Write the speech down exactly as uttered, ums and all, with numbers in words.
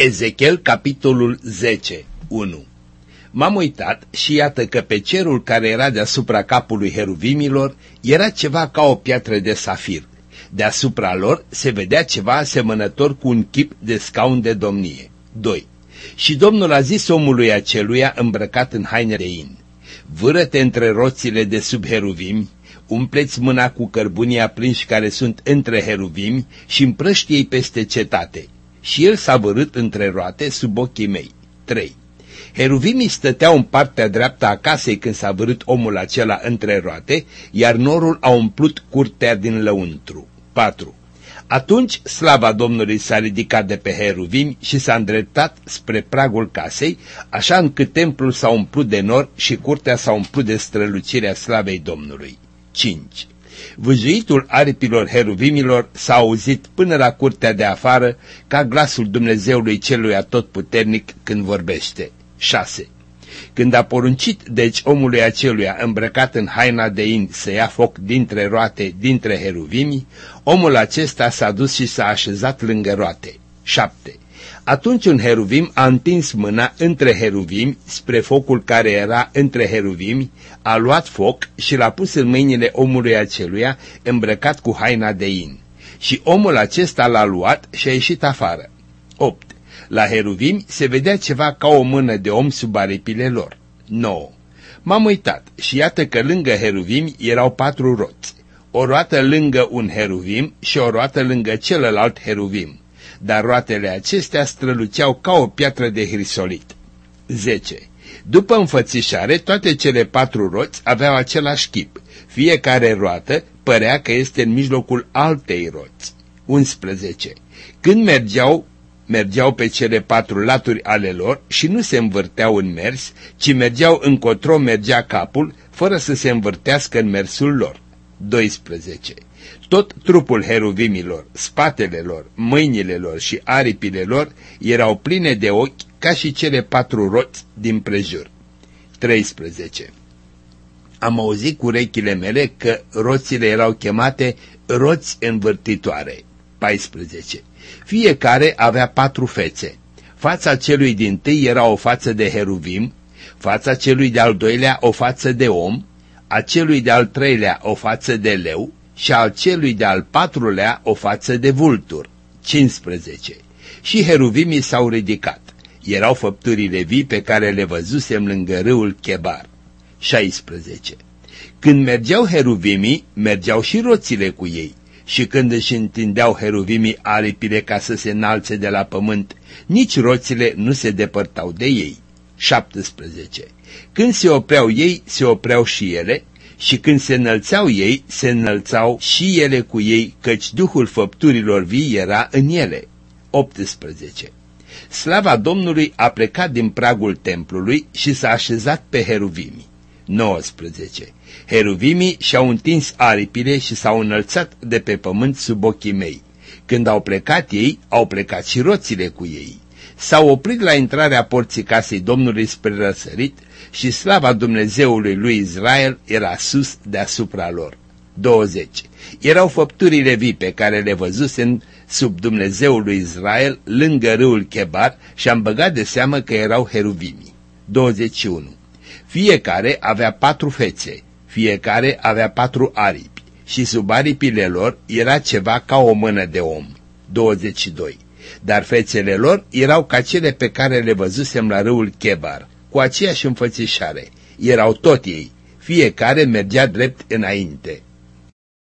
Ezechiel, capitolul zece, unu. M-am uitat și iată că pe cerul care era deasupra capului heruvimilor era ceva ca o piatră de safir. Deasupra lor se vedea ceva asemănător cu un chip de scaun de domnie. doi. Și Domnul a zis omului aceluia îmbrăcat în haine de in: vâră-te între roțile de sub heruvimi, umpleți mâna cu cărbunii aprinși care sunt între heruvimi și împrăștie-i peste cetate. Și el s-a vârât între roate sub ochii mei. trei. Heruvimii stăteau în partea dreaptă a casei când s-a vârât omul acela între roate, iar norul a umplut curtea din lăuntru. patru. Atunci slava Domnului s-a ridicat de pe heruvimi și s-a îndreptat spre pragul casei, așa încât templul s-a umplut de nor și curtea s-a umplut de strălucirea slavei Domnului. cinci. Vâjuitul aripilor heruvimilor s-a auzit până la curtea de afară, ca glasul Dumnezeului celui atotputernic când vorbește. șase. Când a poruncit deci omului aceluia îmbrăcat în haina de in să ia foc dintre roate, dintre heruvimi, omul acesta s-a dus și s-a așezat lângă roate. șapte. Atunci un heruvim a întins mâna între heruvimi spre focul care era între heruvimi, a luat foc și l-a pus în mâinile omului aceluia îmbrăcat cu haina de in. Și omul acesta l-a luat și a ieșit afară. opt. La heruvimi se vedea ceva ca o mână de om sub aripile lor. nouă. M-am uitat și iată că lângă heruvimi erau patru roți, o roată lângă un heruvim și o roată lângă celălalt heruvim, dar roatele acestea străluceau ca o piatră de hrisolit. zece. După înfățișare, toate cele patru roți aveau același chip. Fiecare roată părea că este în mijlocul altei roți. unsprezece. Când mergeau, mergeau pe cele patru laturi ale lor și nu se învârteau în mers, ci mergeau încotro mergea capul, fără să se învârtească în mersul lor. doisprezece. Tot trupul heruvimilor, spatele lor, mâinile lor și aripile lor erau pline de ochi ca și cele patru roți din prejur. treisprezece. Am auzit cu urechile mele că roțile erau chemate roți învârtitoare. paisprezece. Fiecare avea patru fețe. Fața celui dintâi era o față de heruvim, fața celui de-al doilea o față de om, a celui de-al treilea o față de leu și al celui de-al patrulea o față de vultur. cincisprezece. Și heruvimii s-au ridicat. Erau făpturile vii pe care le văzusem lângă râul Chebar. șaisprezece. Când mergeau heruvimii, mergeau și roțile cu ei. Și când își întindeau heruvimii aripile ca să se înalțe de la pământ, nici roțile nu se depărtau de ei. șaptesprezece. Când se opreau ei, se opreau și ele, și când se înălțau ei, se înălțau și ele cu ei, căci duhul făpturilor vii era în ele. optsprezece. Slava Domnului a plecat din pragul templului și s-a așezat pe heruvimi. nouăsprezece. Heruvimii și-au întins aripile și s-au înălțat de pe pământ sub ochii mei. Când au plecat ei, au plecat și roțile cu ei. S-au oprit la intrarea porții casei Domnului spre răsărit și slava Dumnezeului lui Israel era sus deasupra lor. douăzeci. Erau făpturile vii pe care le văzusem sub Dumnezeul lui Israel lângă râul Chebar și am băgat de seamă că erau heruvimii. douăzeci și unu. Fiecare avea patru fețe, fiecare avea patru aripi și sub aripile lor era ceva ca o mână de om. douăzeci și doi. Dar fețele lor erau ca cele pe care le văzusem la râul Chebar, cu aceeași înfățișare. Erau tot ei, fiecare mergea drept înainte.